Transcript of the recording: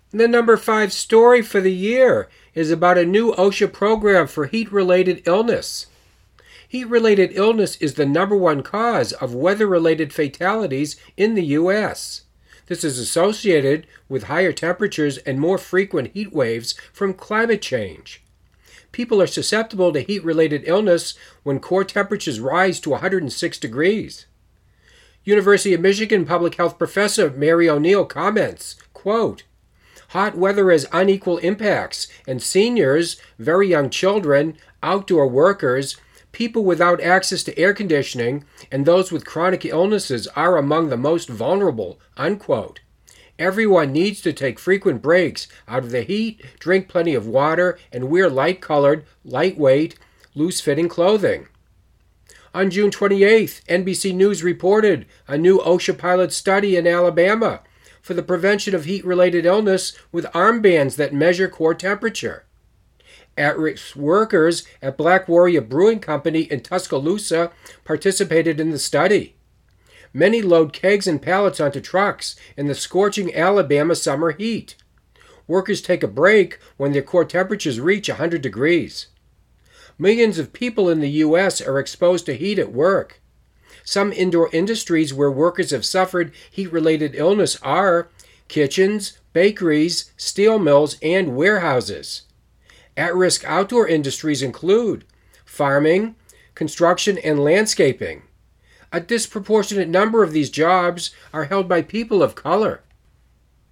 The number 5 story for the year is about a new OSHA program for heat-related illness. Heat-related illness is the number one cause of weather-related fatalities in the U.S. This is associated with higher temperatures and more frequent heat waves from climate change. People are susceptible to heat-related illness when core temperatures rise to 106 degrees. University of Michigan public health professor Mary O'Neill comments, quote, "Hot weather has unequal impacts, and seniors, very young children, outdoor workers, people without access to air conditioning, and those with chronic illnesses are among the most vulnerable," unquote. Everyone needs to take frequent breaks out of the heat, drink plenty of water, and wear light-colored, lightweight, loose-fitting clothing. On June 28th, NBC News reported a new OSHA pilot study in Alabama for the prevention of heat-related illness with armbands that measure core temperature. At-risk workers at Black Warrior Brewing Company in Tuscaloosa participated in the study. Many load kegs and pallets onto trucks in the scorching Alabama summer heat. Workers take a break when their core temperatures reach 100 degrees. Millions of people in the U.S. are exposed to heat at work. Some indoor industries where workers have suffered heat-related illness are kitchens, bakeries, steel mills, and warehouses. At-risk outdoor industries include farming, construction, and landscaping. A disproportionate number of these jobs are held by people of color.